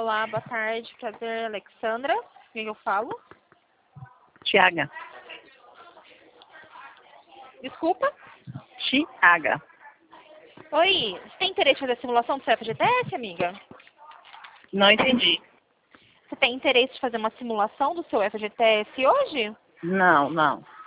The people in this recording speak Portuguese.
Olá, boa tarde. Prazer, Alexandra. Quem eu falo? Tiaga. Desculpa? Tiaga. Oi, você tem interesse em fazer a simulação do seu FGTS, amiga? Não entendi. Você tem interesse em fazer uma simulação do seu FGTS hoje? Não, não.